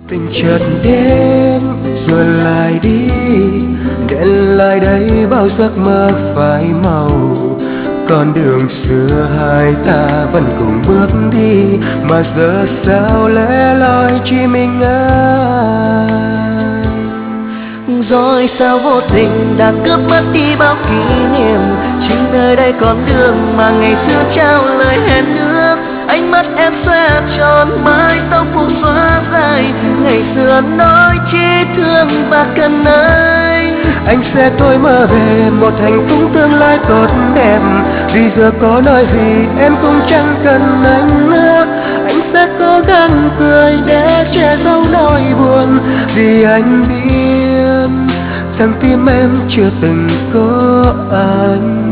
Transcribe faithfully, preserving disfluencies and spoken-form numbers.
Tình chợt đến rồi lại đi, để lại đây bao giấc mơ phai màu. Con đường xưa hai ta vẫn cùng bước đi, mà giờ sao lẻ loi chỉ mình anh. Rồi sao vô tình đã cướp mất đi bao kỷ niệm, chỉ nơi đây con đường mà ngày xưa trao lời hẹn ước. Ánh mắt em xóa tròn, mái tóc buông xóa dài, ngày xưa nói chỉ thương và cần anh. Anh sẽ tôi mơ về một hạnh phúc tương lai tốt đẹp, vì giờ có nói gì em cũng chẳng cần anh nữa. Anh sẽ cố gắng cười để che giấu nỗi buồn, vì anh biết rằng tim em chưa từng có anh.